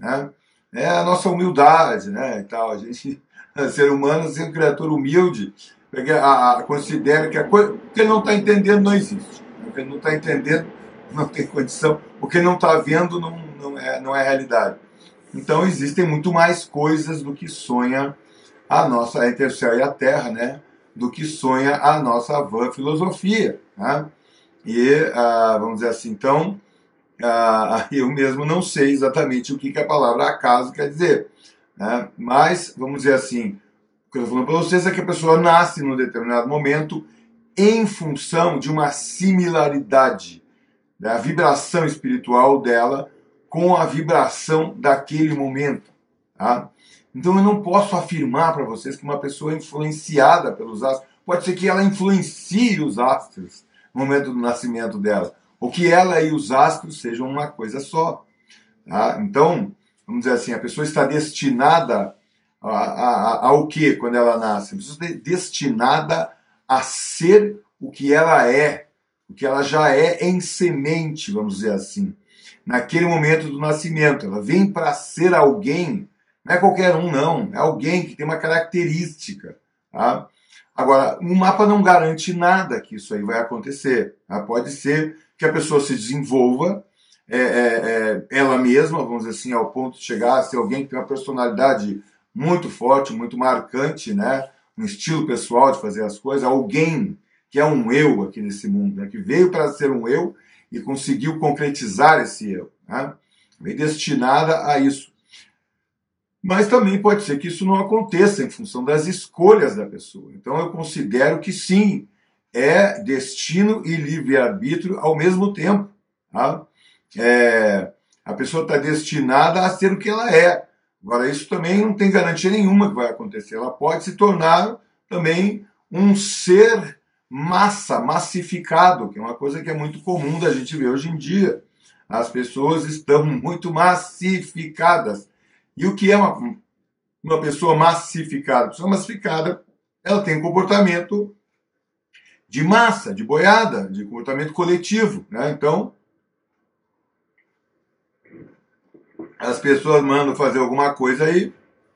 né? É a nossa humildade, né? E tal. A gente, ser humano, ser um criatura humilde, porque considera que a coisa que ele não está entendendo não existe. O que ele não está entendendo não tem condição. O que ele não está vendo não é realidade. Então existem muito mais coisas do que sonha a nossa, entre o céu e a terra, né? Do que sonha a nossa vã filosofia, né? E, vamos dizer assim, então, eu mesmo não sei exatamente o que a palavra acaso quer dizer, né? Mas, vamos dizer assim, o que eu estou falando para vocês é que a pessoa nasce num determinado momento em função de uma similaridade da vibração espiritual dela com a vibração daquele momento, tá? Então eu não posso afirmar para vocês que uma pessoa influenciada pelos astros, pode ser que ela influencie os astros no momento do nascimento dela, ou que ela e os astros sejam uma coisa só, tá? Então, vamos dizer assim, a pessoa está destinada ao que quando ela nasce? A pessoa está destinada a ser o que ela é, o que ela já é em semente, vamos dizer assim, naquele momento do nascimento. Ela vem para ser alguém, não é qualquer um, não, é alguém que tem uma característica, tá? Agora, um mapa não garante nada que isso aí vai acontecer, tá? Pode ser que a pessoa se desenvolva ela mesma, vamos dizer assim, ao ponto de chegar a ser alguém que tem uma personalidade muito forte, muito marcante, né? Um estilo pessoal de fazer as coisas, alguém que é um eu aqui nesse mundo, né? Que veio para ser um eu e conseguiu concretizar esse eu, né? Veio destinada a isso. Mas também pode ser que isso não aconteça em função das escolhas da pessoa. Então eu considero que sim, é destino e livre-arbítrio ao mesmo tempo, tá? A pessoa está destinada a ser o que ela é. Agora, isso também não tem garantia nenhuma que vai acontecer. Ela pode se tornar também um ser massificado, que é uma coisa que é muito comum da gente ver hoje em dia. As pessoas estão muito massificadas. E o que é uma pessoa massificada? A pessoa massificada, ela tem um comportamento de massa, de boiada, de comportamento coletivo, né? Então, as pessoas mandam fazer alguma coisa aí,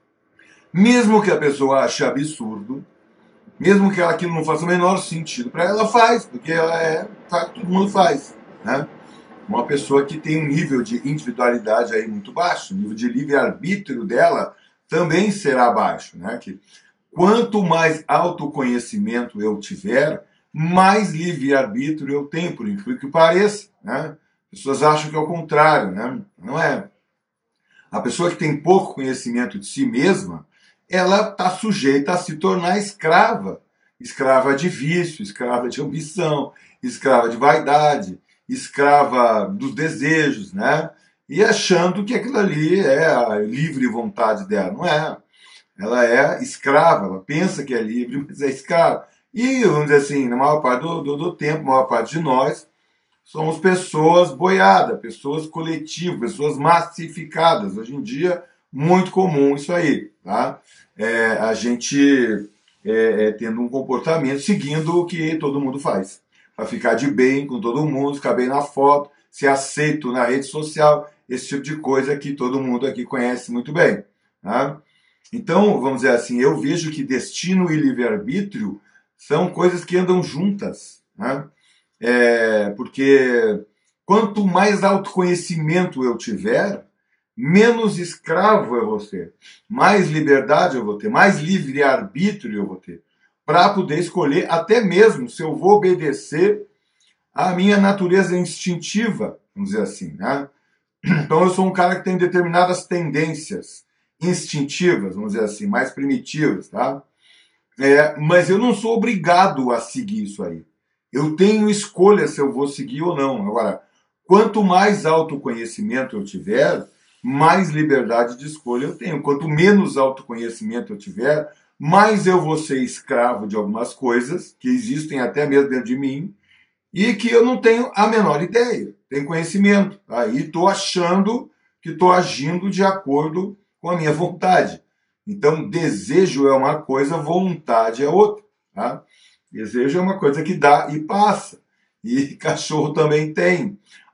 mesmo que a pessoa ache absurdo, mesmo que aquilo não faça o menor sentido para ela, faz, porque todo mundo faz, né? Uma pessoa que tem um nível de individualidade aí muito baixo, o nível de livre-arbítrio dela também será baixo, né? Que quanto mais autoconhecimento eu tiver, mais livre-arbítrio eu tenho, por incrível que pareça, né? As pessoas acham que é o contrário, né? Não é. A pessoa que tem pouco conhecimento de si mesma, ela está sujeita a se tornar escrava. Escrava de vício, escrava de ambição, escrava de vaidade, escrava dos desejos, né? E achando que aquilo ali é a livre vontade dela. Não é. Ela é escrava, ela pensa que é livre, mas é escrava. E, vamos dizer assim, na maior parte do tempo, na maior parte de nós, somos pessoas boiadas, pessoas coletivas, pessoas massificadas. Hoje em dia, muito comum isso aí, tá? A gente tendo um comportamento seguindo o que todo mundo faz. Para ficar de bem com todo mundo, ficar bem na foto, ser aceito na rede social, esse tipo de coisa que todo mundo aqui conhece muito bem, tá? Então, vamos dizer assim, eu vejo que destino e livre-arbítrio são coisas que andam juntas, né? Porque quanto mais autoconhecimento eu tiver, menos escravo eu vou ser, mais liberdade eu vou ter, mais livre-arbítrio eu vou ter, para poder escolher até mesmo se eu vou obedecer à minha natureza instintiva, vamos dizer assim, né? Então eu sou um cara que tem determinadas tendências instintivas, vamos dizer assim, mais primitivas, tá? Mas eu não sou obrigado a seguir isso aí. Eu tenho escolha se eu vou seguir ou não. Agora, quanto mais autoconhecimento eu tiver, mais liberdade de escolha eu tenho. Quanto menos autoconhecimento eu tiver, mais eu vou ser escravo de algumas coisas que existem até mesmo dentro de mim e que eu não tenho a menor ideia. Tenho conhecimento. Aí estou achando que estou agindo de acordo com a minha vontade. Então, desejo é uma coisa, vontade é outra, tá? Desejo é uma coisa que dá e passa. E cachorro também tem.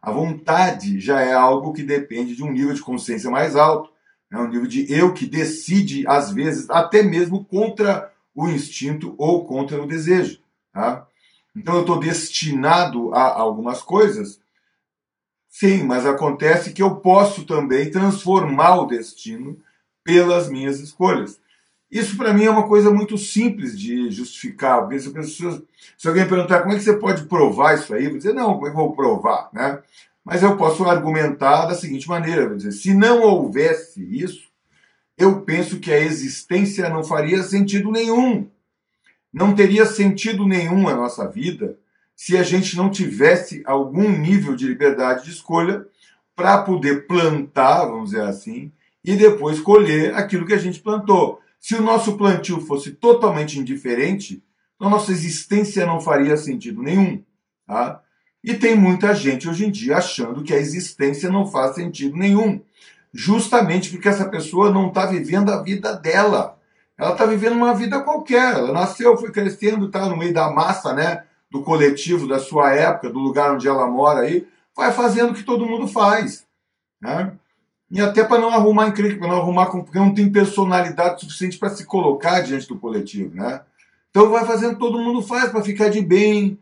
A vontade já é algo que depende de um nível de consciência mais alto, é um nível de eu que decide, às vezes, até mesmo contra o instinto ou contra o desejo. Tá? Então eu estou destinado a algumas coisas, sim, mas acontece que eu posso também transformar o destino pelas minhas escolhas. Isso para mim é uma coisa muito simples de justificar. Porque se alguém perguntar como é que você pode provar isso aí, eu vou dizer, não, como é que eu vou provar? Né? Mas eu posso argumentar da seguinte maneira, eu vou dizer, se não houvesse isso, eu penso que a existência não faria sentido nenhum. Não teria sentido nenhum a nossa vida se a gente não tivesse algum nível de liberdade de escolha para poder plantar, vamos dizer assim, e depois colher aquilo que a gente plantou. Se o nosso plantio fosse totalmente indiferente, a nossa existência não faria sentido nenhum. Tá? E tem muita gente hoje em dia achando que a existência não faz sentido nenhum, justamente porque essa pessoa não está vivendo a vida dela. Ela está vivendo uma vida qualquer. Ela nasceu, foi crescendo, está no meio da massa, né, do coletivo da sua época, do lugar onde ela mora aí, vai fazendo o que todo mundo faz. Né? E até para não arrumar encrenca, para não arrumar, porque não tem personalidade suficiente para se colocar diante do coletivo. Né? Então vai fazendo o que todo mundo faz para ficar de bem,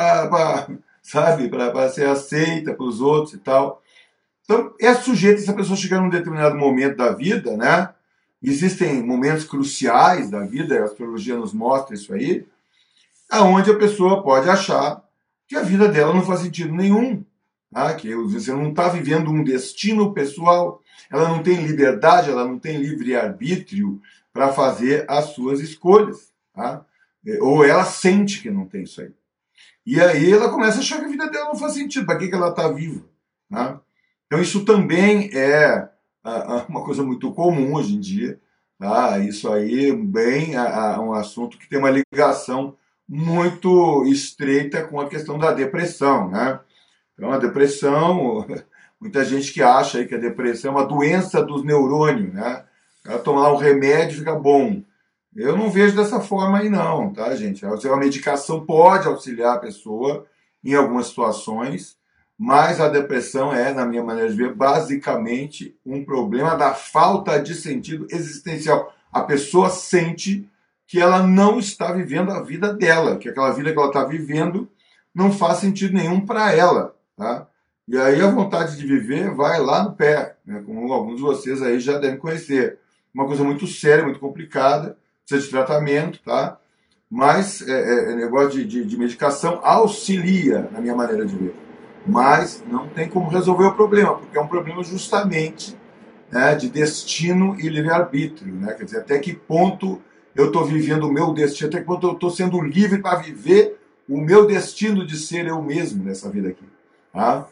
sabe, para ser aceita pelos outros e tal. Então é sujeito, se a pessoa chegar num determinado momento da vida, né? Existem momentos cruciais da vida, a astrologia nos mostra isso aí, aonde a pessoa pode achar que a vida dela não faz sentido nenhum, tá? Que você não está vivendo um destino pessoal, ela não tem liberdade, ela não tem livre-arbítrio para fazer as suas escolhas. Tá? Ou ela sente que não tem isso aí. E aí ela começa a achar que a vida dela não faz sentido, para que ela está viva? Tá? Então isso também é uma coisa muito comum hoje em dia. Tá? Isso aí bem é um assunto que tem uma ligação muito estreita com a questão da depressão. Né? Então a depressão, muita gente que acha aí que a depressão é uma doença dos neurônios. Né? Ela tomar um remédio fica bom. Eu não vejo dessa forma aí não, tá, gente? A medicação pode auxiliar a pessoa em algumas situações, mas a depressão é, na minha maneira de ver, basicamente um problema da falta de sentido existencial. A pessoa sente que ela não está vivendo a vida dela, que aquela vida que ela está vivendo não faz sentido nenhum para ela. Tá? E aí a vontade de viver vai lá no pé, né? Como alguns de vocês aí já devem conhecer. Uma coisa muito séria, muito complicada, precisa de tratamento, tá? Mas negócio de medicação auxilia, na minha maneira de ver. Mas não tem como resolver o problema, porque é um problema justamente, né, de destino e livre-arbítrio. Né? Quer dizer, até que ponto eu estou vivendo o meu destino, até que ponto eu estou sendo livre para viver o meu destino de ser eu mesmo nessa vida aqui. Tá?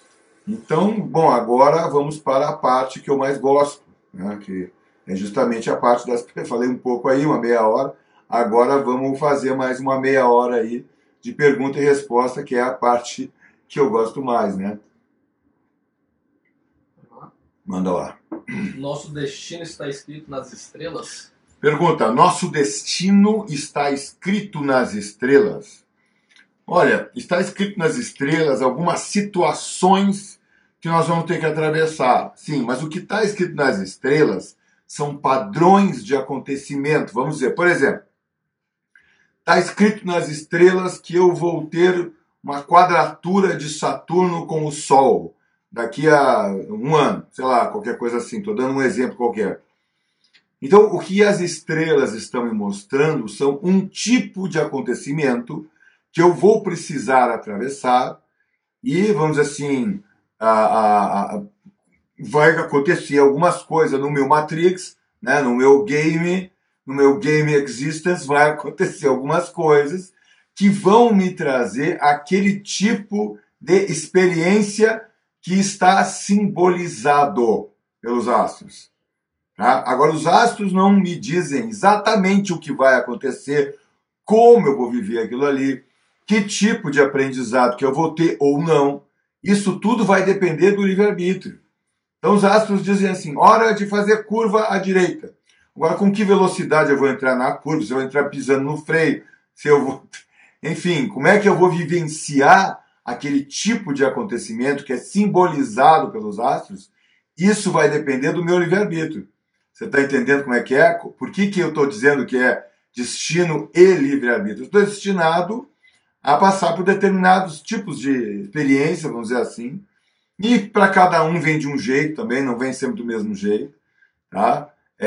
Então, bom, agora vamos para a parte que eu mais gosto, né, que é justamente a parte das... Eu falei um pouco aí, uma meia hora, agora vamos fazer mais uma meia hora aí de pergunta e resposta, que é a parte que eu gosto mais, né? Manda lá. Nosso destino está escrito nas estrelas? Pergunta, nosso destino está escrito nas estrelas? Olha, está escrito nas estrelas algumas situações que nós vamos ter que atravessar. Sim, mas o que está escrito nas estrelas são padrões de acontecimento. Vamos dizer, por exemplo, está escrito nas estrelas que eu vou ter uma quadratura de Saturno com o Sol daqui a um ano, sei lá, qualquer coisa assim. Estou dando um exemplo qualquer. Então, o que as estrelas estão me mostrando são um tipo de acontecimento que eu vou precisar atravessar e, vamos dizer assim, vai acontecer algumas coisas no meu Matrix, né, no meu game existence, vai acontecer algumas coisas que vão me trazer aquele tipo de experiência que está simbolizado pelos astros. Tá? Agora, os astros não me dizem exatamente o que vai acontecer, como eu vou viver aquilo ali, que tipo de aprendizado que eu vou ter ou não. Isso tudo vai depender do livre-arbítrio. Então os astros dizem assim, hora de fazer curva à direita. Agora, com que velocidade eu vou entrar na curva? Se eu vou entrar pisando no freio? Se eu vou... Enfim, como é que eu vou vivenciar aquele tipo de acontecimento que é simbolizado pelos astros, isso vai depender do meu livre-arbítrio. Você está entendendo como é que é? Por que eu estou dizendo que é destino e livre-arbítrio? Estou destinado a passar por determinados tipos de experiência, vamos dizer assim, e para cada um vem de um jeito também, não vem sempre do mesmo jeito, tá?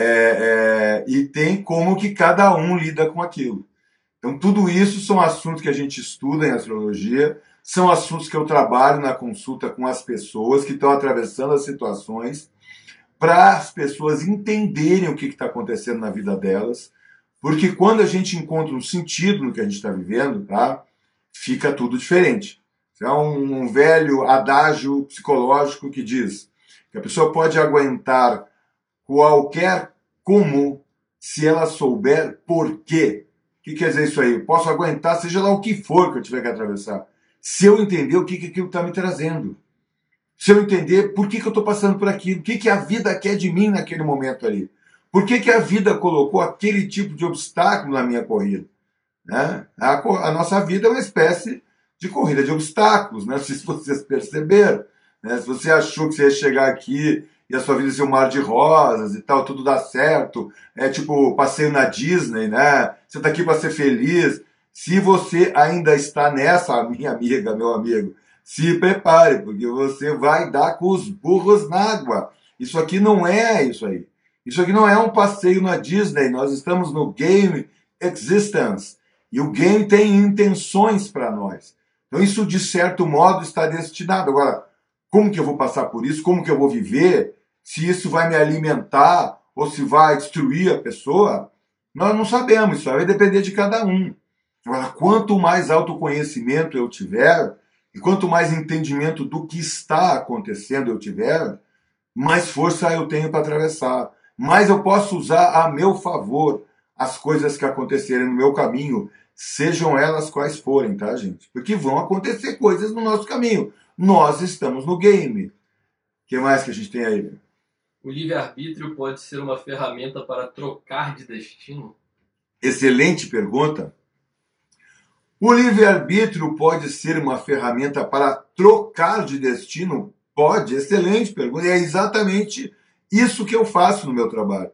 E tem como que cada um lida com aquilo. Então, tudo isso são assuntos que a gente estuda em astrologia, são assuntos que eu trabalho na consulta com as pessoas que estão atravessando as situações, para as pessoas entenderem o que está acontecendo na vida delas, porque quando a gente encontra um sentido no que a gente está vivendo, tá, fica tudo diferente. É um velho adágio psicológico que diz que a pessoa pode aguentar qualquer como se ela souber por quê. O que quer dizer isso aí? Eu posso aguentar seja lá o que for que eu tiver que atravessar, se eu entender o que aquilo está me trazendo. Se eu entender por que eu estou passando por aquilo, o que a vida quer de mim naquele momento ali. Por que a vida colocou aquele tipo de obstáculo na minha corrida. Né? A nossa vida é uma espécie de corrida de obstáculos, né? Se vocês perceberam. Né? Se você achou que você ia chegar aqui e a sua vida ia ser um mar de rosas e tal, tudo dá certo, é tipo passeio na Disney, né? Você está aqui para ser feliz. Se você ainda está nessa, minha amiga, meu amigo, se prepare, porque você vai dar com os burros na água. Isso aqui não é isso aí. Isso aqui não é um passeio na Disney. Nós estamos no Game Existence. E o game tem intenções para nós. Então isso, de certo modo, está destinado. Agora, como que eu vou passar por isso? Como que eu vou viver? Se isso vai me alimentar ou se vai destruir a pessoa? Nós não sabemos. Isso vai depender de cada um. Agora, quanto mais autoconhecimento eu tiver, e quanto mais entendimento do que está acontecendo eu tiver, mais força eu tenho para atravessar. Mais eu posso usar a meu favor as coisas que acontecerem no meu caminho, sejam elas quais forem, tá, gente? Porque vão acontecer coisas no nosso caminho. Nós estamos no game. O que mais que a gente tem aí? O livre-arbítrio pode ser uma ferramenta para trocar de destino? Excelente pergunta. O livre-arbítrio pode ser uma ferramenta para trocar de destino? Pode, excelente pergunta. E é exatamente isso que eu faço no meu trabalho.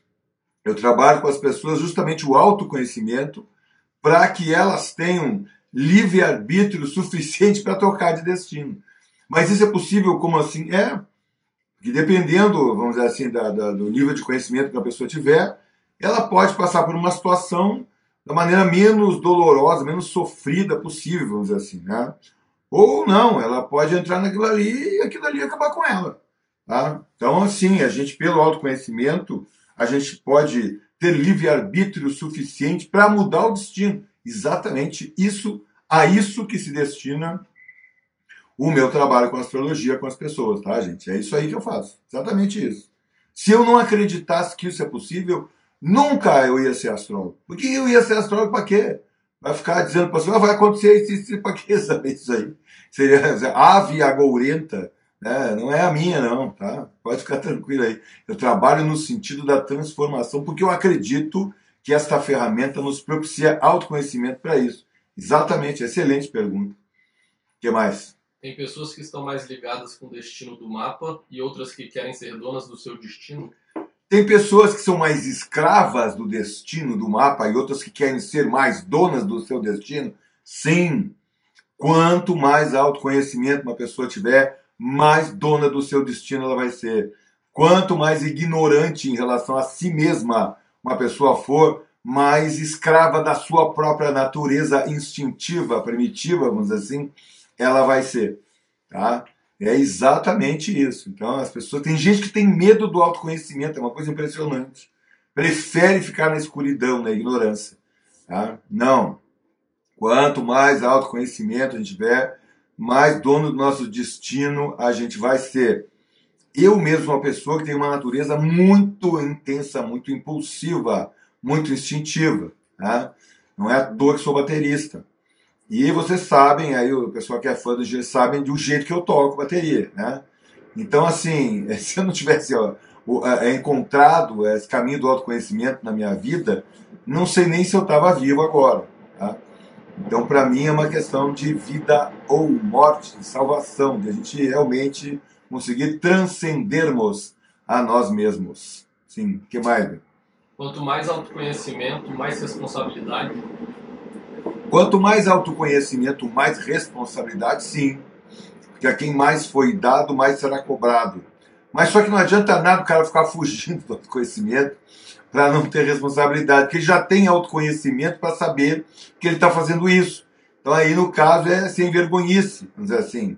Eu trabalho com as pessoas justamente o autoconhecimento para que elas tenham livre-arbítrio suficiente para trocar de destino. Mas isso é possível como assim? Que dependendo, vamos dizer assim, do nível de conhecimento que a pessoa tiver, ela pode passar por uma situação da maneira menos dolorosa, menos sofrida possível, vamos dizer assim, né? Ou não, ela pode entrar naquilo ali e aquilo ali acabar com ela. Tá? Então, assim, a gente, pelo autoconhecimento, a gente pode ter livre-arbítrio suficiente para mudar o destino. Exatamente a isso que se destina o meu trabalho com astrologia com as pessoas, tá, gente? É isso aí que eu faço. Exatamente isso. Se eu não acreditasse que isso é possível, nunca eu ia ser astrólogo. Porque eu ia ser astrólogo para quê? Vai ficar dizendo para a pessoa, vai acontecer isso, para quê saber isso aí? Seria ave agourenta, né? Não é a minha, não, tá? Pode ficar tranquilo aí. Eu trabalho no sentido da transformação, porque eu acredito que esta ferramenta nos propicia autoconhecimento para isso. Exatamente, excelente pergunta. O que mais? Tem pessoas que estão mais ligadas com o destino do mapa e outras que querem ser donas do seu destino? Tem pessoas que são mais escravas do destino do mapa e outras que querem ser mais donas do seu destino? Sim. Quanto mais autoconhecimento uma pessoa tiver, mais dona do seu destino ela vai ser. Quanto mais ignorante em relação a si mesma uma pessoa for, mais escrava da sua própria natureza instintiva, primitiva, vamos dizer assim, ela vai ser. Tá? É exatamente isso. Então, as pessoas. Tem gente que tem medo do autoconhecimento, é uma coisa impressionante. Prefere ficar na escuridão, na ignorância. Tá? Não. Quanto mais autoconhecimento a gente tiver, mais dono do nosso destino a gente vai ser. Eu mesmo, uma pessoa que tem uma natureza muito intensa, muito impulsiva, muito instintiva. Tá? Não é à toa que sou baterista. E vocês sabem, aí o pessoal que é fã do Gil sabem do jeito que eu toco bateria, né? Então, assim, se eu não tivesse encontrado esse caminho do autoconhecimento na minha vida, não sei nem se eu estava vivo agora, tá? Então, para mim, é uma questão de vida ou morte, de salvação, de a gente realmente conseguir transcendermos a nós mesmos. Sim, o que mais? Quanto mais autoconhecimento, mais responsabilidade. Quanto mais autoconhecimento, mais responsabilidade, sim. Porque a quem mais foi dado, mais será cobrado. Mas só que não adianta nada o cara ficar fugindo do autoconhecimento para não ter responsabilidade, porque ele já tem autoconhecimento para saber que ele está fazendo isso. Então aí, no caso, é sem vergonhice, vamos dizer assim.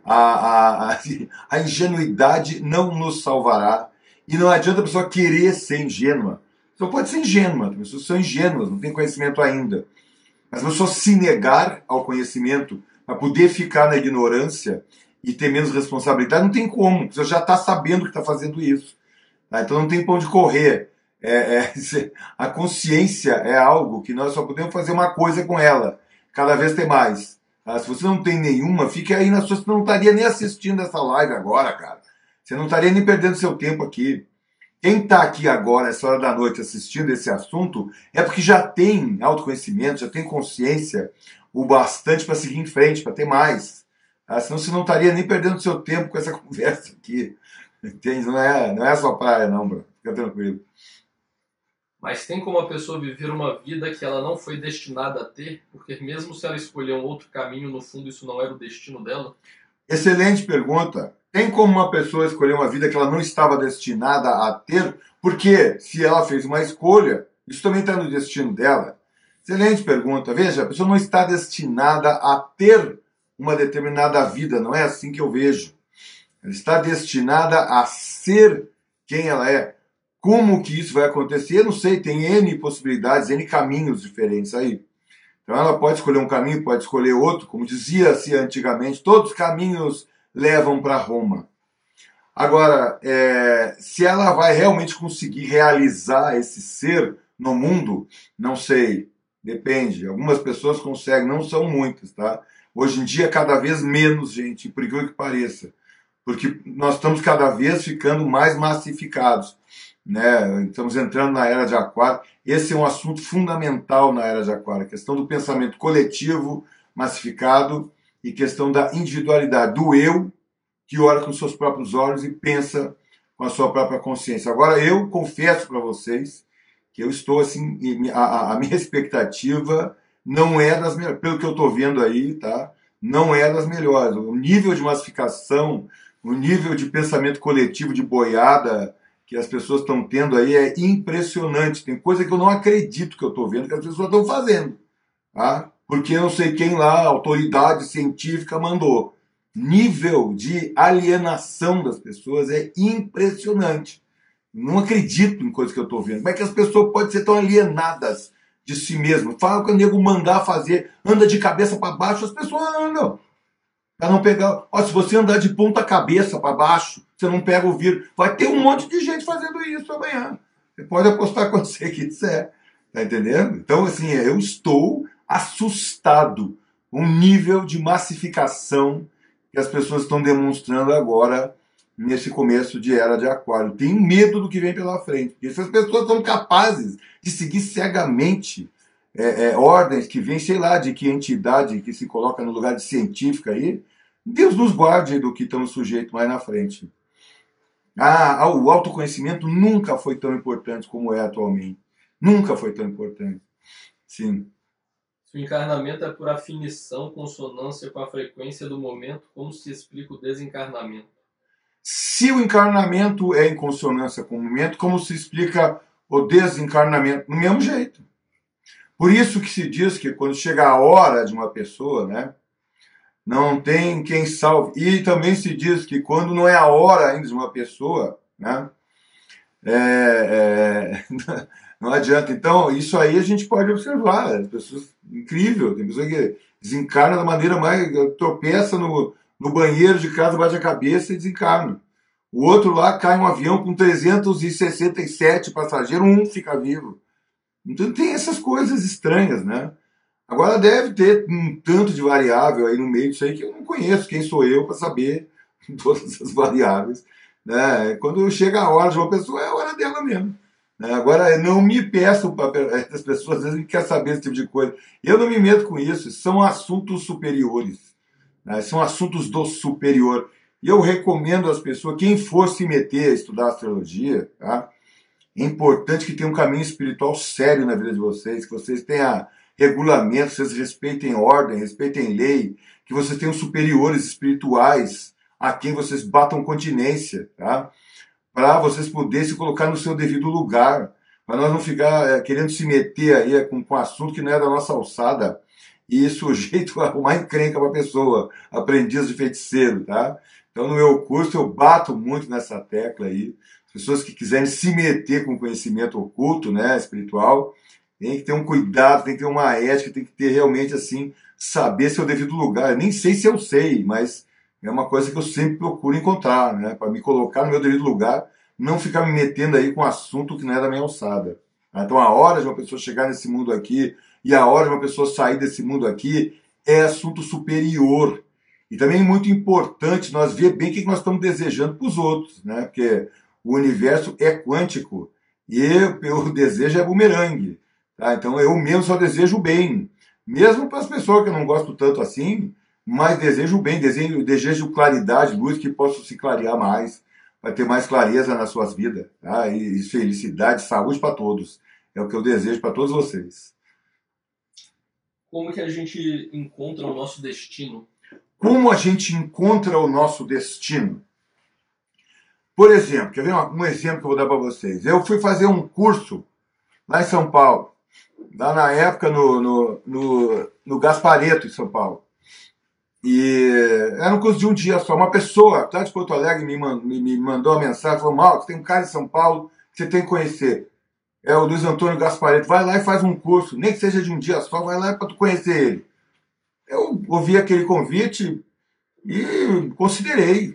A ingenuidade não nos salvará. E não adianta a pessoa querer ser ingênua. A pessoa pode ser ingênua, as pessoas são ingênuas, não tem conhecimento ainda. Mas a pessoa se negar ao conhecimento para poder ficar na ignorância e ter menos responsabilidade, não tem como. Você já está sabendo que está fazendo isso. Tá? Então não tem para onde correr. A consciência é algo que nós só podemos fazer uma coisa com ela. Cada vez tem mais. Tá? Se você não tem nenhuma, fique aí na sua. Você não estaria nem assistindo essa live agora, cara. Você não estaria nem perdendo seu tempo aqui. Quem está aqui agora, essa hora da noite, assistindo esse assunto, é porque já tem autoconhecimento, já tem consciência o bastante para seguir em frente, para ter mais. Tá? Senão você não estaria nem perdendo seu tempo com essa conversa aqui. Entende? Não é só praia, não, bro. Fica tranquilo. Mas tem como a pessoa viver uma vida que ela não foi destinada a ter? Porque mesmo se ela escolher um outro caminho, no fundo isso não era o destino dela? Excelente pergunta. Tem como uma pessoa escolher uma vida que ela não estava destinada a ter? Porque se ela fez uma escolha, isso também está no destino dela. Excelente pergunta. Veja, a pessoa não está destinada a ter uma determinada vida, não é assim que eu vejo. Ela está destinada a ser quem ela é. Como que isso vai acontecer? Eu não sei, tem N possibilidades, N caminhos diferentes aí. Então ela pode escolher um caminho, pode escolher outro, como dizia-se antigamente, todos os caminhos levam para Roma. Agora, se ela vai realmente conseguir realizar esse ser no mundo, não sei, depende. Algumas pessoas conseguem, não são muitas, tá? Hoje em dia, cada vez menos, gente, por incrível que pareça. Porque nós estamos cada vez ficando mais massificados, né? Estamos entrando na era de Aquário. Esse é um assunto fundamental na era de Aquário, a questão do pensamento coletivo, massificado, e questão da individualidade, do eu, que olha com seus próprios olhos e pensa com a sua própria consciência. Agora, eu confesso para vocês que eu estou assim, a minha expectativa não é das melhores, pelo que eu estou vendo aí, tá? Não é das melhores. O nível de massificação, o nível de pensamento coletivo de boiada que as pessoas estão tendo aí é impressionante. Tem coisa que eu não acredito que eu estou vendo que as pessoas estão fazendo, tá? Porque eu não sei quem lá, a autoridade científica, mandou. Nível de alienação das pessoas é impressionante. Não acredito em coisas que eu estou vendo. Como é que as pessoas podem ser tão alienadas de si mesmas? Fala que o nego mandar fazer, anda de cabeça para baixo, as pessoas andam. Para não pegar. Ó, se você andar de ponta cabeça para baixo, você não pega o vírus. Vai ter um monte de gente fazendo isso amanhã. Você pode apostar quando você quiser. Tá entendendo? Então, assim, eu estou assustado com o nível de massificação que as pessoas estão demonstrando agora nesse começo de era de Aquário. Tenho medo do que vem pela frente, porque se as pessoas são capazes de seguir cegamente ordens que vêm, sei lá, de que entidade que se coloca no lugar de científica aí, Deus nos guarde do que estamos sujeitos mais na frente. O autoconhecimento nunca foi tão importante como é atualmente. Nunca foi tão importante. Sim. Se o encarnamento é por afinição, consonância com a frequência do momento, como se explica o desencarnamento? Se o encarnamento é em consonância com o momento, como se explica o desencarnamento? Do mesmo jeito. Por isso que se diz que quando chega a hora de uma pessoa, né, não tem quem salve. E também se diz que quando não é a hora ainda de uma pessoa, né, não adianta. Então, isso aí a gente pode observar. As pessoas, incrível, tem pessoa que desencarna da maneira mais. Tropeça no banheiro de casa, bate a cabeça e desencarna. O outro lá cai um avião com 367 passageiros, um fica vivo. Então tem essas coisas estranhas, né? Agora deve ter um tanto de variável aí no meio disso aí que eu não conheço. Quem sou eu para saber todas as variáveis, né? Quando chega a hora de uma pessoa, é a hora dela mesmo. Agora, não me peçam, as pessoas às vezes querem saber esse tipo de coisa. Eu não me meto com isso, são assuntos superiores, né? São assuntos do superior. E eu recomendo às pessoas, quem for se meter a estudar astrologia, tá? É importante que tenha um caminho espiritual sério na vida de vocês, que vocês tenham regulamento, que vocês respeitem ordem, respeitem lei, que vocês tenham superiores espirituais a quem vocês batam continência, tá? Para vocês poderem se colocar no seu devido lugar, para nós não ficar querendo se meter aí com assunto que não é da nossa alçada e sujeito a arrumar encrenca para a pessoa, aprendiz de feiticeiro, tá? Então, no meu curso, eu bato muito nessa tecla aí. As pessoas que quiserem se meter com conhecimento oculto, né, espiritual, tem que ter um cuidado, tem que ter uma ética, tem que ter realmente, assim, saber seu devido lugar. Eu nem sei se eu sei, mas é uma coisa que eu sempre procuro encontrar, né, para me colocar no meu devido lugar, não ficar me metendo aí com assunto que não é da minha alçada. Então, a hora de uma pessoa chegar nesse mundo aqui e a hora de uma pessoa sair desse mundo aqui é assunto superior. E também é muito importante nós ver bem o que nós estamos desejando para os outros, né? Porque o universo é quântico e o desejo é bumerangue. Tá? Então eu mesmo só desejo o bem. Mesmo para as pessoas que eu não gosto tanto assim, mas desejo o bem, desejo claridade, luz, que possam se clarear mais, para ter mais clareza nas suas vidas. Tá? E felicidade, saúde para todos. É o que eu desejo para todos vocês. Como que a gente encontra o nosso destino? Como a gente encontra o nosso destino? Por exemplo, quer ver um exemplo que eu vou dar para vocês? Eu fui fazer um curso lá em São Paulo, lá na época no Gaspareto, em São Paulo. E era um curso de um dia só. Uma pessoa lá de Porto Alegre me mandou uma mensagem, falou: Marcos, tem um cara em São Paulo que você tem que conhecer. É o Luiz Antônio Gaspareto. Vai lá e faz um curso, nem que seja de um dia só, vai lá para tu conhecer ele. Eu ouvi aquele convite e considerei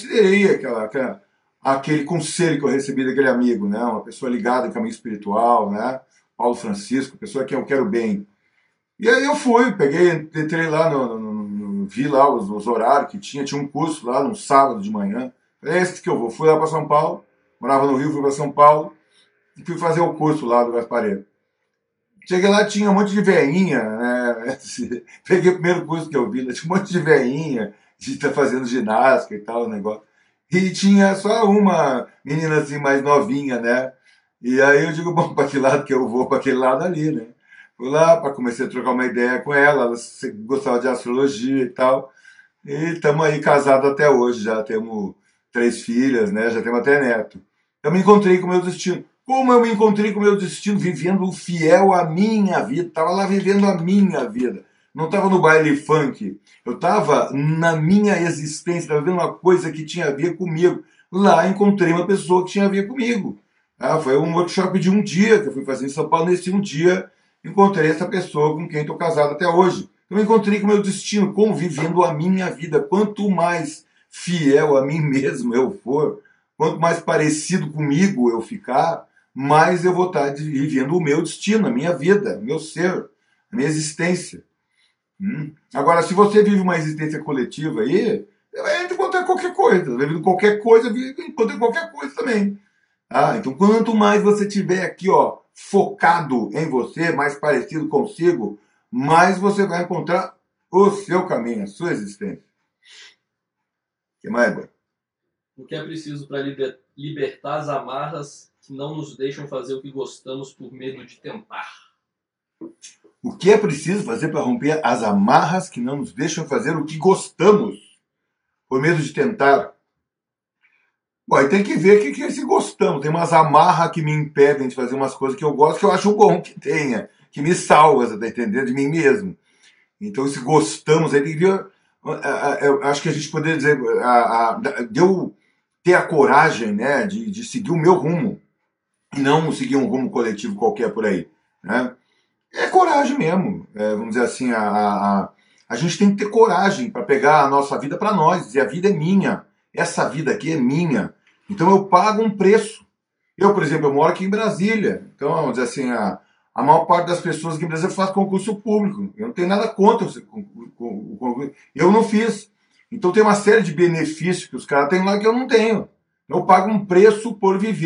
aquele conselho que eu recebi daquele amigo, né? Uma pessoa ligada ao caminho espiritual, né? Paulo Francisco, pessoa que eu quero bem. E aí eu fui, entrei lá, vi lá os horários que tinha um curso lá num sábado de manhã. É esse que eu vou. Fui lá para São Paulo, morava no Rio, fui para São Paulo e fui fazer o curso lá do Gaspareto. Cheguei lá, tinha um monte de veinha, né? Peguei o primeiro curso que eu vi, tinha um monte de veinha, de estar fazendo ginástica e tal, o negócio. E tinha só uma menina assim mais novinha, né? E aí eu digo, bom, para que lado que eu vou? Para aquele lado ali, né? Fui lá, comecei a trocar uma ideia com ela, ela gostava de astrologia e tal. E estamos aí casados até hoje, já temos 3 filhas, né? Já temos até neto. Eu me encontrei com o meu destino. Como eu me encontrei com o meu destino? Vivendo fiel à minha vida. Estava lá vivendo a minha vida. Não estava no baile funk. Eu estava na minha existência, estava vivendo uma coisa que tinha a ver comigo. Lá encontrei uma pessoa que tinha a ver comigo. Foi um workshop de um dia que eu fui fazer em São Paulo. Nesse um dia, encontrei essa pessoa com quem estou casado até hoje. Eu me encontrei com o meu destino, como vivendo a minha vida. Quanto mais fiel a mim mesmo eu for, quanto mais parecido comigo eu ficar, mais eu vou estar vivendo o meu destino, a minha vida, o meu ser, a minha existência. Agora, se você vive uma existência coletiva aí, vai encontrar qualquer coisa. Vivendo qualquer coisa, encontra qualquer coisa também. Então, quanto mais você tiver aqui, ó, focado em você, mais parecido consigo, mais você vai encontrar o seu caminho, a sua existência. O que mais, Boa? O que é preciso para libertar as amarras que não nos deixam fazer o que gostamos por medo de tentar? O que é preciso fazer para romper as amarras que não nos deixam fazer o que gostamos por medo de tentar? Bom, aí tem que ver o que é esse gostamos. Tem umas amarras que me impedem de fazer umas coisas que eu gosto, que eu acho bom que tenha, que me salva, você tá entendendo? De mim mesmo. Então, esse gostamos aí tem que ver. Eu acho que a gente poderia dizer, de eu ter a coragem, né, de seguir o meu rumo, e não seguir um rumo coletivo qualquer por aí, né? É coragem mesmo. Vamos dizer assim, a gente tem que ter coragem para pegar a nossa vida para nós, dizer a vida é minha, essa vida aqui é minha. Então eu pago um preço. Eu, por exemplo, eu moro aqui em Brasília, então vamos dizer assim, a maior parte das pessoas aqui em Brasília faz concurso público. Eu não tenho nada contra o concurso. Eu não fiz. Então tem uma série de benefícios que os caras têm lá que eu não tenho. Eu pago um preço por viver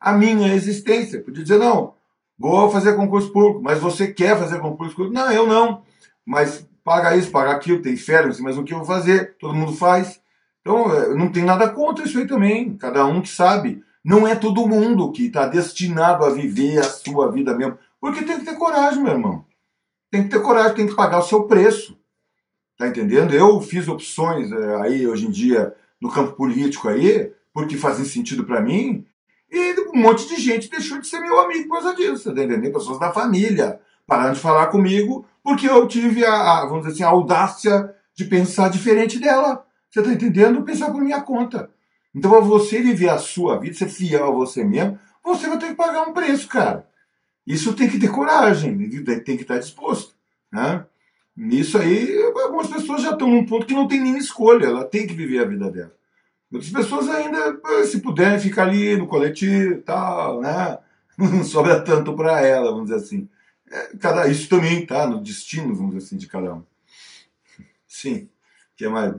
a minha existência. Podia dizer, não, vou fazer concurso público, mas você quer fazer concurso público? Não, eu não. Mas paga isso, paga aquilo, tem férias, mas o que eu vou fazer? Todo mundo faz. Então, não tem nada contra isso aí também. Cada um que sabe. Não é todo mundo que está destinado a viver a sua vida mesmo. Porque tem que ter coragem, meu irmão. Tem que ter coragem, tem que pagar o seu preço. Tá entendendo? Eu fiz opções aí, hoje em dia, no campo político aí, porque fazem sentido para mim, e um monte de gente deixou de ser meu amigo por causa disso, tá entendendo? Pessoas da família pararam de falar comigo porque eu tive vamos dizer assim, a audácia de pensar diferente dela. Você tá entendendo? Pensar por minha conta. Então, para você viver a sua vida, ser fiel a você mesmo, você vai ter que pagar um preço, cara. Isso tem que ter coragem, tem que estar disposto, né? Nisso aí, algumas pessoas já estão num ponto que não tem nem escolha, ela tem que viver a vida dela. Outras pessoas ainda, se puderem, ficar ali no coletivo e tal, né? Não sobra tanto para ela, vamos dizer assim. Isso também tá no destino, vamos dizer assim, de cada um. Sim. O que mais?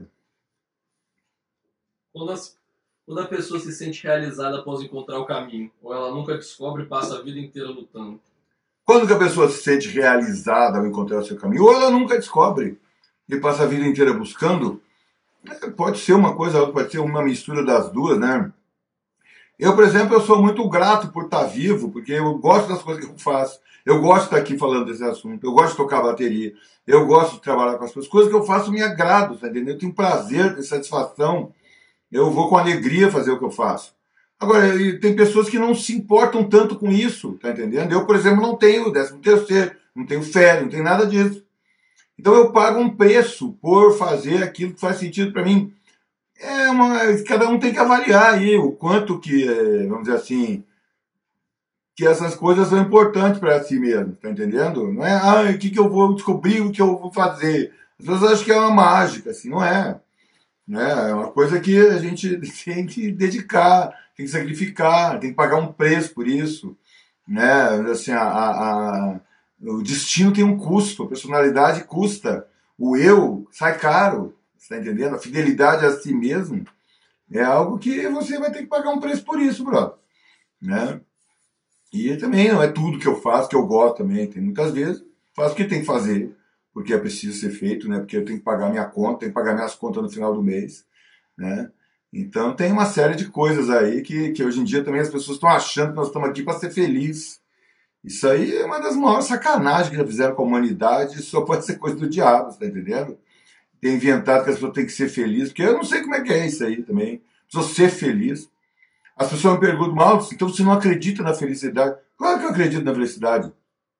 Quando a pessoa se sente realizada após encontrar o caminho, ou ela nunca descobre e passa a vida inteira lutando. Quando que a pessoa se sente realizada ao encontrar o seu caminho, ou ela nunca descobre e passa a vida inteira buscando, pode ser uma coisa, pode ser uma mistura das duas, né? Eu, por exemplo, eu sou muito grato por estar vivo, porque eu gosto das coisas que eu faço. Eu gosto de estar aqui falando desse assunto, eu gosto de tocar bateria, eu gosto de trabalhar com as pessoas. Coisas que eu faço me agradam, tá entendendo? Eu tenho prazer, tenho satisfação. Eu vou com alegria fazer o que eu faço. Agora, tem pessoas que não se importam tanto com isso, tá entendendo? Eu, por exemplo, não tenho 13º, não tenho férias, não tenho nada disso. Então eu pago um preço por fazer aquilo que faz sentido para mim. Cada um tem que avaliar aí o quanto que, vamos dizer assim, que essas coisas são importantes para si mesmo, tá entendendo? Não é, o que eu vou descobrir, o que eu vou fazer. As pessoas acham que é uma mágica, assim, não é. Né? É uma coisa que a gente tem que dedicar, tem que sacrificar, tem que pagar um preço por isso. Né? Assim, o destino tem um custo, a personalidade custa, o eu sai caro, você está entendendo? A fidelidade a si mesmo é algo que você vai ter que pagar um preço por isso, brother. Né? E também não é tudo que eu faço que eu gosto também, tem muitas vezes faço o que tem que fazer, porque é preciso ser feito, né? Porque eu tenho que pagar minha conta, tenho que pagar minhas contas no final do mês, né? Então tem uma série de coisas aí que hoje em dia também as pessoas estão achando que nós estamos aqui para ser felizes. Isso aí é uma das maiores sacanagens que já fizeram com a humanidade, isso só pode ser coisa do diabo, você tá entendendo? Tem inventado que as pessoas têm que ser felizes, porque eu não sei como é que é isso aí também. Precisa ser feliz. As pessoas me perguntam, mal, então você não acredita na felicidade? Claro que eu acredito na felicidade.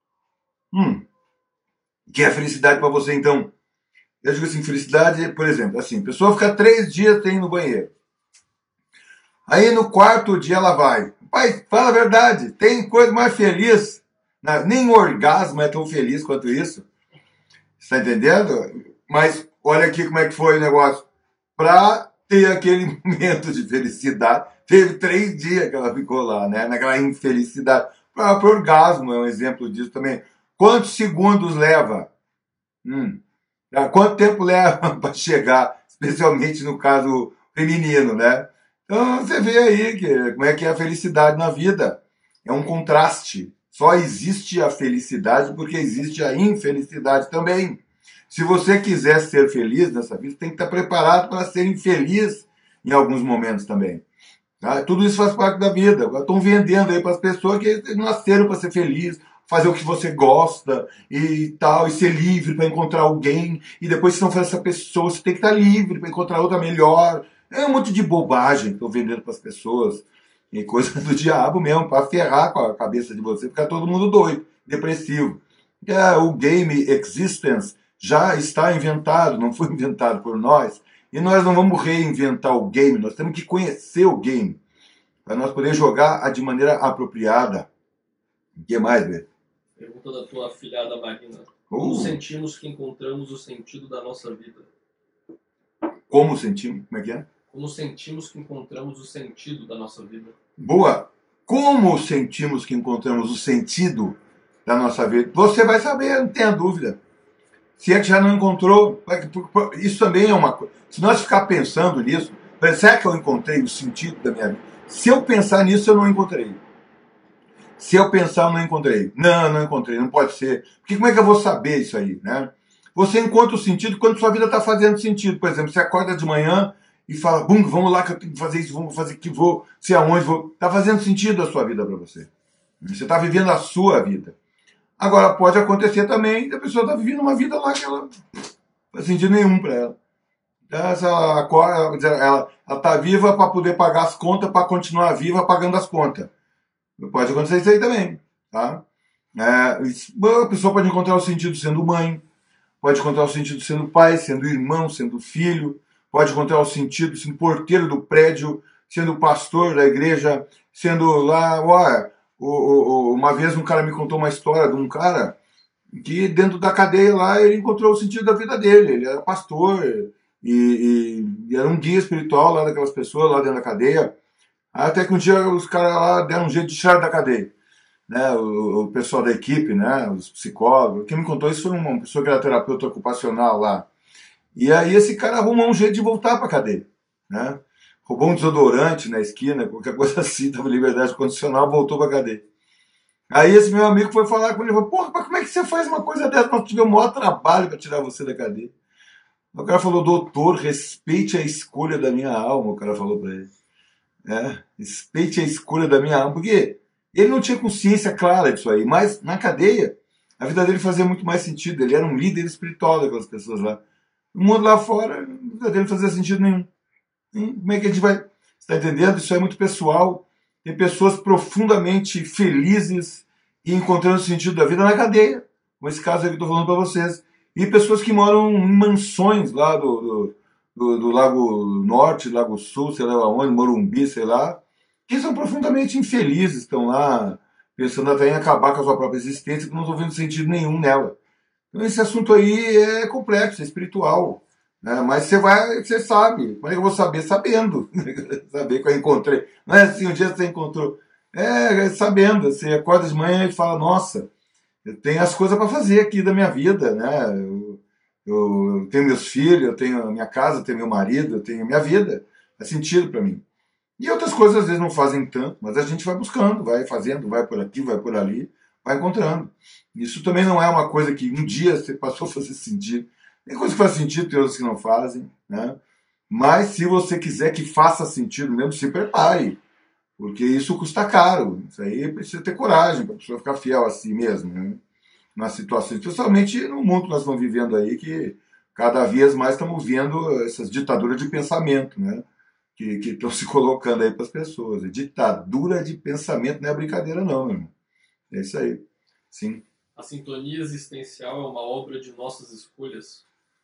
Que é a felicidade para você, então? Eu digo assim, felicidade, por exemplo, assim, a pessoa fica 3 dias sem ir no banheiro. Aí no 4º dia ela vai. Pai, fala a verdade, tem coisa mais feliz? Nem o orgasmo é tão feliz quanto isso. Está entendendo? Mas olha aqui como é que foi o negócio. Para ter aquele momento de felicidade, teve 3 dias que ela ficou lá, né? Naquela infelicidade. O próprio orgasmo é um exemplo disso também. Quantos segundos leva? Quanto tempo leva para chegar? Especialmente no caso feminino, né? Então você vê aí como é que é a felicidade na vida. É um contraste. Só existe a felicidade porque existe a infelicidade também. Se você quiser ser feliz nessa vida, tem que estar preparado para ser infeliz em alguns momentos também. Tá? Tudo isso faz parte da vida. Agora estão vendendo aí para as pessoas que nasceram para ser feliz, fazer o que você gosta e tal, e ser livre para encontrar alguém. E depois, se não for essa pessoa, você tem que estar livre para encontrar outra melhor. É um monte de bobagem que estão vendendo para as pessoas. E coisa do diabo mesmo, para ferrar com a cabeça de você, ficar todo mundo doido, depressivo. O game existence já está inventado, não foi inventado por nós. E nós não vamos reinventar o game, nós temos que conhecer o game, para nós poder jogar de maneira apropriada. O que mais, Beto? Pergunta da tua afilhada Marina. Como sentimos que encontramos o sentido da nossa vida? Como sentimos? Como é que é? Como sentimos que encontramos o sentido da nossa vida? Boa! Como sentimos que encontramos o sentido da nossa vida? Você vai saber, não tenha dúvida. Se é que já não encontrou, isso também é uma coisa. Se nós ficar pensando nisso, será que eu encontrei o sentido da minha vida? Se eu pensar nisso, eu não encontrei. Se eu pensar, eu não encontrei. Não, não encontrei, não pode ser. Porque como é que eu vou saber isso aí, né? Você encontra o sentido quando sua vida está fazendo sentido. Por exemplo, você acorda de manhã e fala, bum, vamos lá que eu tenho que fazer isso, vamos fazer que vou, sei aonde vou. Está fazendo sentido a sua vida para você. Você está vivendo a sua vida. Agora, pode acontecer também da pessoa estar vivendo uma vida lá que ela não faz sentido nenhum para ela. Ela está viva para poder pagar as contas, para continuar viva pagando as contas. Pode acontecer isso aí também. Tá? A pessoa pode encontrar o sentido sendo mãe, pode encontrar o sentido sendo pai, sendo irmão, sendo filho, pode encontrar o sentido sendo porteiro do prédio, sendo pastor da igreja, sendo lá. Uma vez um cara me contou uma história de um cara que dentro da cadeia lá ele encontrou o sentido da vida dele. Ele era pastor e era um guia espiritual lá daquelas pessoas lá dentro da cadeia. Até que um dia os caras lá deram um jeito de tirar da cadeia. Né, o pessoal da equipe, né, os psicólogos. Quem me contou isso foi uma pessoa que era terapeuta ocupacional lá. E aí esse cara arrumou um jeito de voltar para a cadeia. Né? Roubou um desodorante na esquina, qualquer coisa assim, tava liberdade condicional, voltou para a cadeia. Aí esse meu amigo foi falar com ele, falou, porra, mas como é que você faz uma coisa dessa? Nós tivemos o maior trabalho para tirar você da cadeia. O cara falou, doutor, respeite a escolha da minha alma, o cara falou para ele. Respeite a escolha da minha alma, porque ele não tinha consciência clara disso aí, mas na cadeia a vida dele fazia muito mais sentido, ele era um líder espiritual daquelas pessoas lá. No mundo lá fora, a vida dele não fazia sentido nenhum. Como é que a gente vai... Você está entendendo? Isso é muito pessoal. Tem pessoas profundamente felizes e encontrando o sentido da vida na cadeia, como esse caso aí que eu estou falando para vocês. E pessoas que moram em mansões lá do Lago Norte, Lago Sul, sei lá onde, Morumbi, sei lá, que são profundamente infelizes, estão lá pensando até em acabar com a sua própria existência, que não estão vendo sentido nenhum nela. Então esse assunto aí é complexo, é espiritual. Né? Mas você sabe. Como é que eu vou saber? Sabendo. Saber que eu encontrei. Não é assim, um dia você encontrou. Sabendo. Você acorda de manhã e fala, nossa, eu tenho as coisas para fazer aqui da minha vida, né? Eu tenho meus filhos, eu tenho a minha casa, eu tenho meu marido, eu tenho a minha vida. Faz sentido para mim. E outras coisas às vezes não fazem tanto, mas a gente vai buscando, vai fazendo, vai por aqui, vai por ali, vai encontrando. Isso também não é uma coisa que um dia você passou a fazer sentido. Tem coisas que fazem sentido, tem outras que não fazem. Né? Mas se você quiser que faça sentido mesmo, se prepare. Porque isso custa caro. Isso aí precisa ter coragem para a pessoa ficar fiel a si mesmo. Né? Nas situações, especialmente no mundo que nós estamos vivendo aí, que cada vez mais estamos vendo essas ditaduras de pensamento, né? Que estão se colocando aí para as pessoas. Ditadura de pensamento não é brincadeira não, meu irmão. É isso aí. Sim. A sintonia existencial é uma obra de nossas escolhas?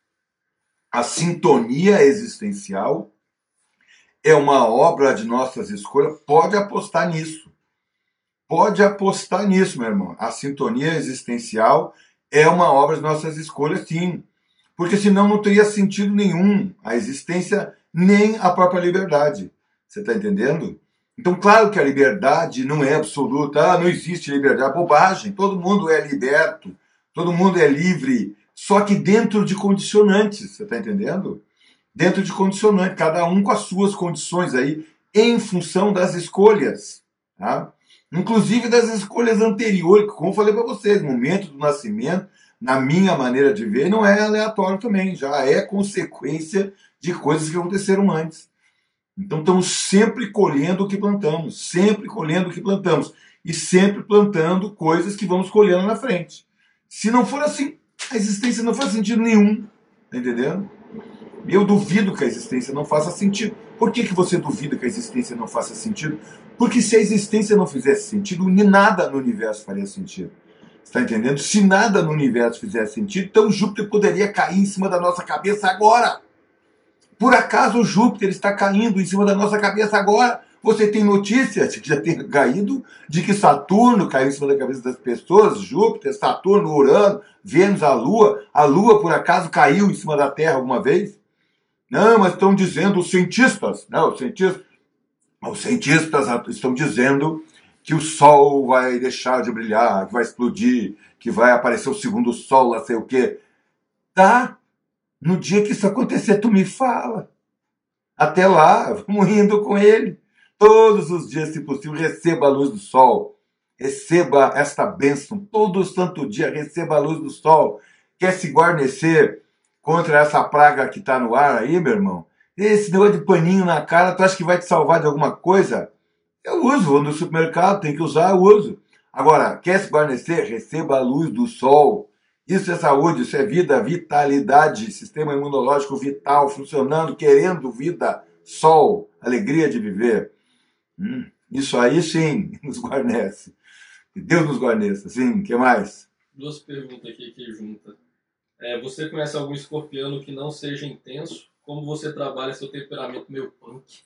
A sintonia existencial é uma obra de nossas escolhas. Pode apostar nisso. Pode apostar nisso, meu irmão. A sintonia existencial é uma obra de nossas escolhas, sim. Porque senão não teria sentido nenhum a existência, nem a própria liberdade. Você está entendendo? Então, claro que a liberdade não é absoluta. Não existe liberdade. Bobagem. Todo mundo é liberto. Todo mundo é livre. Só que dentro de condicionantes. Você está entendendo? Dentro de condicionantes. Cada um com as suas condições aí, em função das escolhas. Tá? Inclusive das escolhas anteriores, como eu falei para vocês, no momento do nascimento, na minha maneira de ver, não é aleatório também, já é consequência de coisas que aconteceram antes. Então estamos sempre colhendo o que plantamos, sempre colhendo o que plantamos, e sempre plantando coisas que vamos colher lá na frente. Se não for assim, a existência não faz sentido nenhum, tá entendendo? Eu duvido que a existência não faça sentido. Por que você duvida que a existência não faça sentido? Porque se a existência não fizesse sentido, nada no universo faria sentido. Está entendendo? Se nada no universo fizesse sentido, então Júpiter poderia cair em cima da nossa cabeça agora. Por acaso o Júpiter está caindo em cima da nossa cabeça agora? Você tem notícias que já tem caído de que Saturno caiu em cima da cabeça das pessoas? Júpiter, Saturno, Urano, Vênus, a Lua por acaso caiu em cima da Terra alguma vez? Não, mas estão dizendo os cientistas, não, os cientistas estão dizendo que o Sol vai deixar de brilhar, que vai explodir, que vai aparecer o segundo Sol, lá sei o quê. Tá? No dia que isso acontecer, tu me fala. Até lá, vamos indo com ele. Todos os dias, se possível, receba a luz do Sol. receba esta bênção. Todo santo dia receba a luz do sol. Quer se guarnecer contra essa praga que está no ar aí, meu irmão? Esse negócio de paninho na cara, tu acha que vai te salvar de alguma coisa? Eu uso, vou no supermercado, tem que usar, eu uso. Agora, quer se guarnecer? Receba a luz do sol. Isso é saúde, isso é vida, vitalidade, sistema imunológico vital, funcionando, querendo vida, sol, alegria de viver. Isso aí sim nos guarnece. Que Deus nos guarneça. Sim, o que mais? Duas perguntas aqui que junta. Você conhece algum escorpiano que não seja intenso? Como você trabalha seu temperamento meio punk?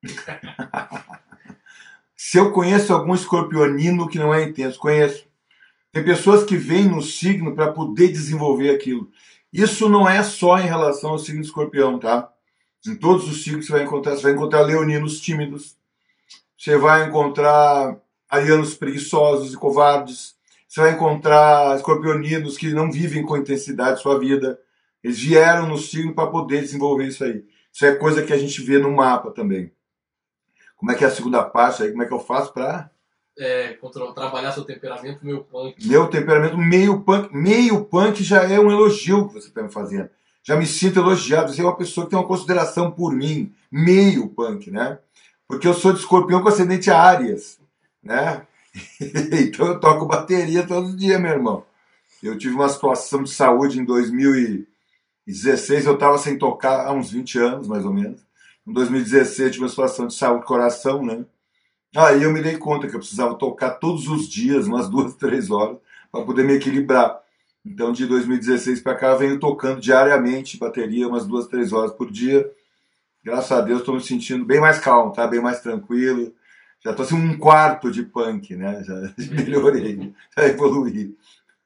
Se eu conheço algum escorpionino que não é intenso, conheço. Tem pessoas que vêm no signo para poder desenvolver aquilo. Isso não é só em relação ao signo de escorpião, tá? Em todos os signos você vai encontrar leoninos tímidos, você vai encontrar arianos preguiçosos e covardes, você vai encontrar escorpioninos que não vivem com intensidade sua vida. Eles vieram no signo para poder desenvolver isso aí. Isso é coisa que a gente vê no mapa também. Como é que é a segunda parte aí? Como é que eu faço para... trabalhar seu temperamento meio punk. Meu temperamento meio punk. Meio punk já é um elogio que você está me fazendo. Já me sinto elogiado. Você é uma pessoa que tem uma consideração por mim. Meio punk, né? Porque eu sou de escorpião com ascendente Áries, né? Então eu toco bateria todos os dias, meu irmão. Eu tive uma situação de saúde em 2016, eu estava sem tocar há uns 20 anos, mais ou menos. Em 2016 eu tive uma situação de saúde do coração, né? Aí eu me dei conta que eu precisava tocar todos os dias, umas 2, 3 horas, para poder me equilibrar. Então, de 2016 para cá, eu venho tocando diariamente bateria, umas 2, 3 horas por dia. Graças a Deus, estou me sentindo bem mais calmo, tá? Bem mais tranquilo. Já estou assim um quarto de punk, né? Já melhorei, já evoluí.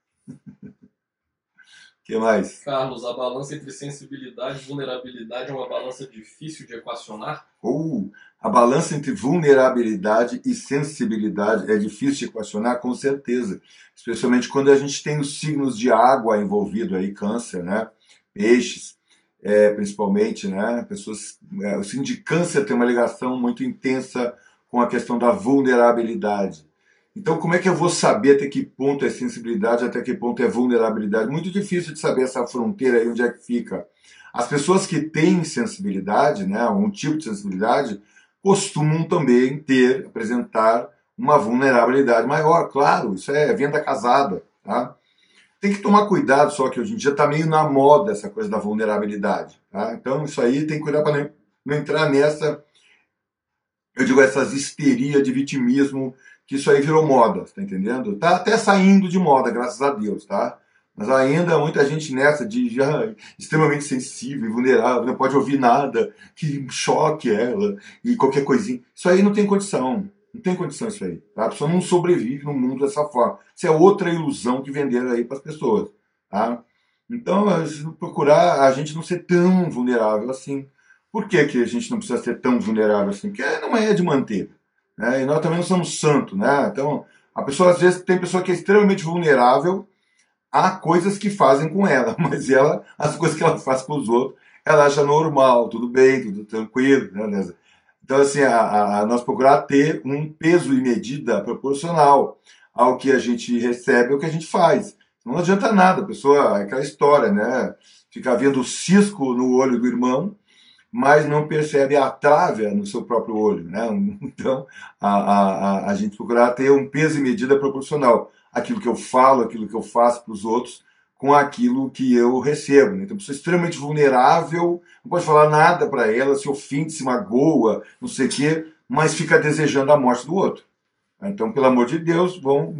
O que mais? Carlos, a balança entre sensibilidade e vulnerabilidade é uma balança difícil de equacionar? A balança entre vulnerabilidade e sensibilidade é difícil de equacionar, com certeza. Especialmente quando a gente tem os signos de água envolvido aí, câncer, né? Peixes, principalmente, né? O signo de câncer tem uma ligação muito intensa com a questão da vulnerabilidade. Então, como é que eu vou saber até que ponto é sensibilidade, até que ponto é vulnerabilidade? Muito difícil de saber essa fronteira aí, onde é que fica. As pessoas que têm sensibilidade, né, um tipo de sensibilidade, costumam também apresentar uma vulnerabilidade maior. Claro, isso é venda casada, tá? Tem que tomar cuidado, só que hoje em dia está meio na moda essa coisa da vulnerabilidade, tá? Então, isso aí tem que cuidar para não entrar nessa, eu digo, essas histerias de vitimismo, que isso aí virou moda, tá entendendo? Tá até saindo de moda, graças a Deus, tá? Mas ainda muita gente nessa de já extremamente sensível e vulnerável, não pode ouvir nada, que choque ela, e qualquer coisinha. Isso aí não tem condição. Não tem condição isso aí. Tá? A pessoa não sobrevive no mundo dessa forma. Isso é outra ilusão que venderam aí para as pessoas. Tá? Então, procurar a gente não ser tão vulnerável assim. Por que, que a gente não precisa ser tão vulnerável assim? Porque não é de manteiga. Né? E nós também não somos santos. Né? Então, a pessoa, às vezes, tem pessoa que é extremamente vulnerável, há coisas que fazem com ela, mas as coisas que ela faz com os outros, ela acha normal, tudo bem, tudo tranquilo, né? Então, assim, nós procurar ter um peso e medida proporcional ao que a gente recebe, ao que a gente faz. Não adianta nada, a pessoa, aquela história, né? Ficar vendo o cisco no olho do irmão, mas não percebe a trave no seu próprio olho, né? Então, a gente procurar ter um peso e medida proporcional. Aquilo que eu falo, aquilo que eu faço para os outros, com aquilo que eu recebo. Né? Então, a pessoa é extremamente vulnerável, não pode falar nada para ela, se ofende, se magoa, não sei o quê, mas fica desejando a morte do outro. Então, pelo amor de Deus, vão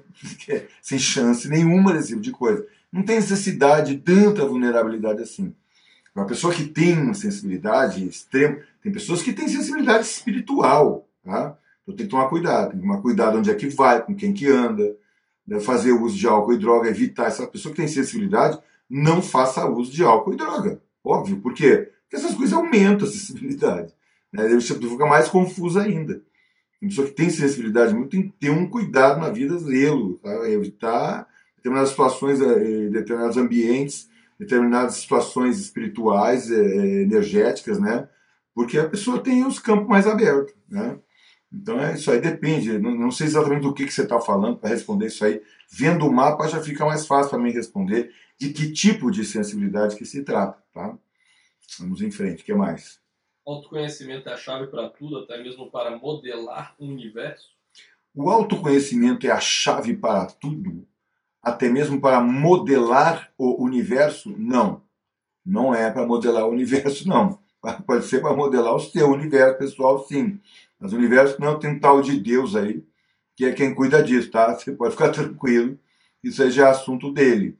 sem chance nenhuma desse tipo de coisa. Não tem necessidade de tanta vulnerabilidade assim. Uma pessoa que tem uma sensibilidade extrema, tem pessoas que têm sensibilidade espiritual, tá? Então tem que tomar cuidado, tem que tomar cuidado onde é que vai, com quem que anda, né? Fazer uso de álcool e droga, evitar. Essa pessoa que tem sensibilidade, não faça uso de álcool e droga. Óbvio, por quê? Porque essas coisas aumentam a sensibilidade. Né? Você fica mais confuso ainda. Uma pessoa que tem sensibilidade muito tem que ter um cuidado na vida, zelo, tá? Evitar determinadas situações, determinados ambientes, determinadas situações espirituais, energéticas, né? Porque a pessoa tem os campos mais abertos, né? Então isso aí depende. Não sei exatamente do que você está falando para responder isso aí. Vendo o mapa já fica mais fácil para mim responder de que tipo de sensibilidade que se trata. Tá? Vamos em frente. O que mais? Autoconhecimento é a chave para tudo, até mesmo para modelar o universo? O autoconhecimento é a chave para tudo, até mesmo para modelar o universo? Não. Não é para modelar o universo, não. Pode ser para modelar o seu universo pessoal, sim. Mas o universo não tem um tal de Deus aí, que é quem cuida disso, tá? Você pode ficar tranquilo, isso aí já é assunto dele.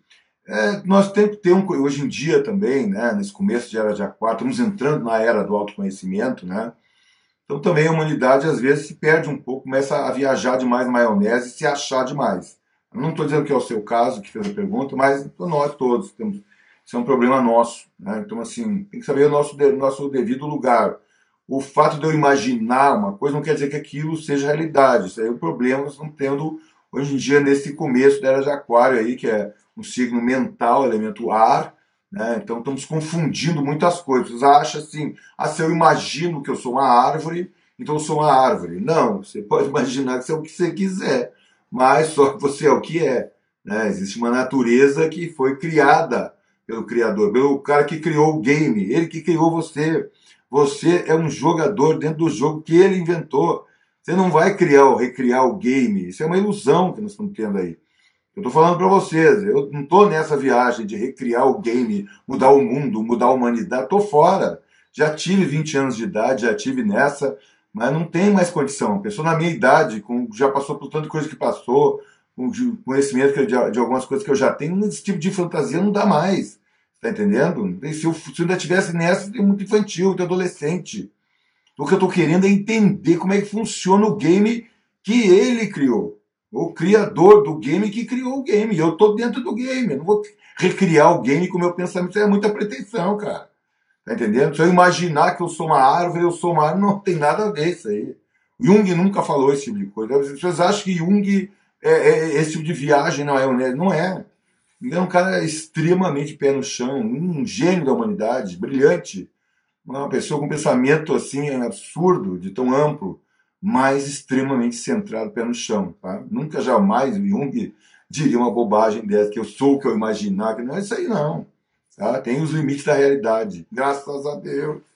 Nós temos que ter hoje em dia também, né, nesse começo de era de Aquário, estamos entrando na era do autoconhecimento, né? Então também a humanidade às vezes se perde um pouco, começa a viajar demais na maionese e se achar demais. Eu não estou dizendo que é o seu caso, que fez a pergunta, mas nós todos temos. Isso é um problema nosso. Né? Então, assim, tem que saber o nosso devido lugar. O fato de eu imaginar uma coisa não quer dizer que aquilo seja realidade. Isso aí é o problema que nós estamos tendo hoje em dia nesse começo da era de Aquário aí, que é um signo mental, elemento ar. Né? Então estamos confundindo muitas coisas. Você acha assim, se eu imagino que eu sou uma árvore, então eu sou uma árvore. Não, você pode imaginar que você é o que você quiser, mas só que você é o que é. Né? Existe uma natureza que foi criada pelo Criador, pelo cara que criou o game, ele que criou você. Você é um jogador dentro do jogo que ele inventou. Você não vai criar ou recriar o game. Isso é uma ilusão que nós estamos tendo aí. Eu estou falando para vocês, eu não estou nessa viagem de recriar o game, mudar o mundo, mudar a humanidade. Estou fora. Já tive 20 anos de idade, já tive nessa, mas não tem mais condição. A pessoa na minha idade, já passou por tanta coisa que passou, com conhecimento de algumas coisas que eu já tenho, esse tipo de fantasia não dá mais. Tá entendendo? Se eu ainda tivesse nessa, é muito infantil, muito adolescente. O que eu estou querendo é entender como é que funciona o game que ele criou. O criador do game que criou o game. Eu estou dentro do game. Eu não vou recriar o game com o meu pensamento. Isso é muita pretensão, cara. Tá entendendo? Se eu imaginar que eu sou uma árvore, eu sou uma árvore, não tem nada a ver isso aí. Jung nunca falou esse tipo de coisa. As pessoas acham que Jung é esse tipo de viagem, não é? Não é. Ele é um cara extremamente pé no chão, um gênio da humanidade, brilhante. Uma pessoa com um pensamento assim absurdo, de tão amplo, mas extremamente centrado, pé no chão. Tá? Nunca jamais o Jung diria uma bobagem dessa, que eu sou o que eu imaginar, que não é isso aí não. Tá? Tem os limites da realidade. Graças a Deus. O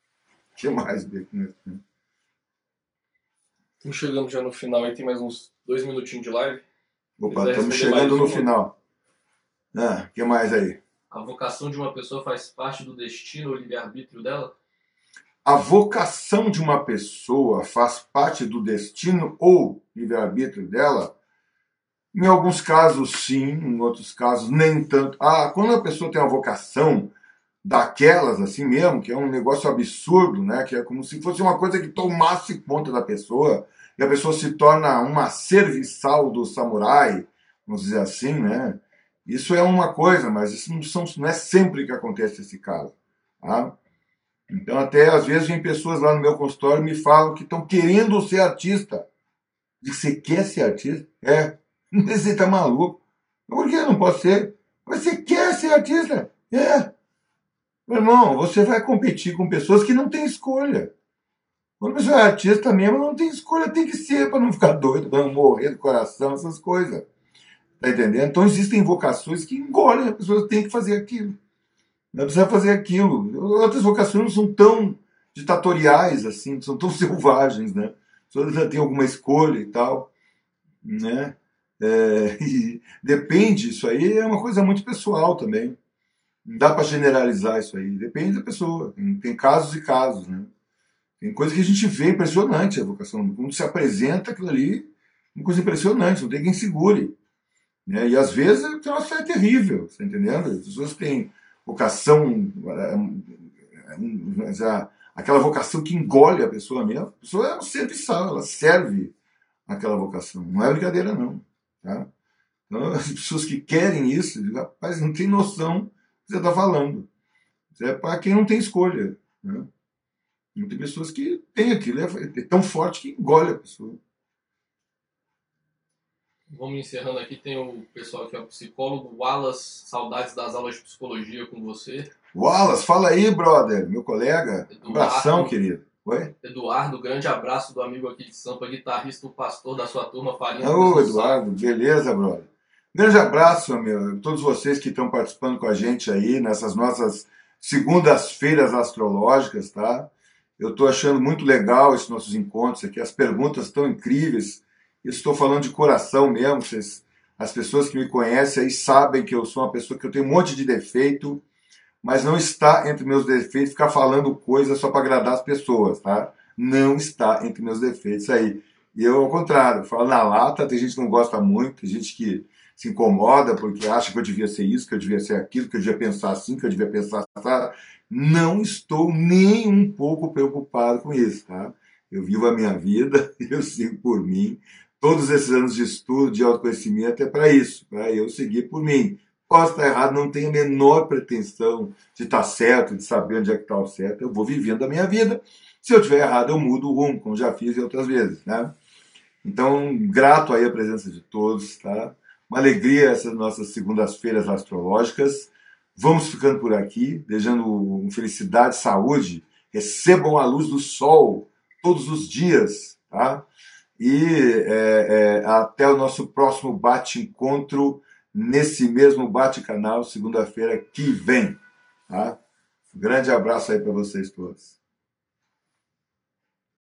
que mais? Estamos chegando já no final aí, tem mais uns 2 minutinhos de live. Opa, estamos chegando no final. O que mais aí? A vocação de uma pessoa faz parte do destino ou livre-arbítrio dela? A vocação de uma pessoa faz parte do destino ou livre-arbítrio dela? Em alguns casos, sim, em outros casos, nem tanto. Quando a pessoa tem uma vocação daquelas, assim mesmo, que é um negócio absurdo, né? Que é como se fosse uma coisa que tomasse conta da pessoa, e a pessoa se torna uma serviçal do samurai, vamos dizer assim, né? Isso é uma coisa, mas isso não é sempre que acontece esse caso. Tá? Então, até às vezes, vem pessoas lá no meu consultório e me falam que estão querendo ser artista. Você quer ser artista? Você tá maluco? Por que não pode ser? Você quer ser artista? Meu irmão, você vai competir com pessoas que não têm escolha. Quando você é artista mesmo, não tem escolha, tem que ser para não ficar doido, para não morrer do coração, essas coisas. Tá entendendo? Então existem vocações que engolem, as pessoas têm que fazer aquilo. Não precisa fazer aquilo. Outras vocações não são tão ditatoriais assim, não são tão selvagens, né? As pessoas já têm alguma escolha e tal, né? E depende, isso aí é uma coisa muito pessoal também. Não dá para generalizar isso aí. Depende da pessoa. Tem casos e casos, né? Tem coisa que a gente vê impressionante a vocação. Quando se apresenta aquilo ali, uma coisa impressionante, não tem quem segure. Né? E às vezes o troço é terrível, você tá entendendo? As pessoas têm vocação, aquela vocação que engole a pessoa mesmo. A pessoa é um serviçal, ela serve aquela vocação. Não é brincadeira, não. Tá? Então, as pessoas que querem isso, rapaz, não tem noção do que você está falando. Isso é para quem não tem escolha. Né? Tem pessoas que têm aquilo, é tão forte que engole a pessoa. Vamos encerrando aqui, tem o pessoal que é o psicólogo Wallace, saudades das aulas de psicologia com você. Wallace, fala aí, brother, meu colega. Abração, querido. Oi? Eduardo, grande abraço do amigo aqui de Sampa, guitarrista, o pastor da sua turma, Farinha Cruz Ô, no Saco. Eduardo, beleza, brother? Grande abraço, meu, todos vocês que estão participando com a gente aí nessas nossas segundas-feiras astrológicas, tá? Eu estou achando muito legal esses nossos encontros aqui, as perguntas estão incríveis. Eu estou falando de coração mesmo, as pessoas que me conhecem aí sabem que eu sou uma pessoa que eu tenho um monte de defeito, mas não está entre meus defeitos ficar falando coisas só para agradar as pessoas, tá? Não está entre meus defeitos aí. E eu, ao contrário, falo na lata, tem gente que não gosta muito, tem gente que se incomoda porque acha que eu devia ser isso, que eu devia ser aquilo, que eu devia pensar assim, que eu devia pensar assim. Não estou nem um pouco preocupado com isso, tá? Eu vivo a minha vida, eu sigo por mim. Todos esses anos de estudo, de autoconhecimento é para isso, para eu seguir por mim. Posso estar errado, não tenho a menor pretensão de estar certo, de saber onde é que está o certo. Eu vou vivendo a minha vida. Se eu estiver errado, eu mudo o rumo, como já fiz outras vezes, né? Então, grato aí a presença de todos, tá? Uma alegria essas nossas segundas-feiras astrológicas. Vamos ficando por aqui, desejando felicidade, saúde. Recebam a luz do sol todos os dias, tá? E até o nosso próximo bate-encontro nesse mesmo bate-canal, segunda-feira que vem. Tá? Um grande abraço aí para vocês todos.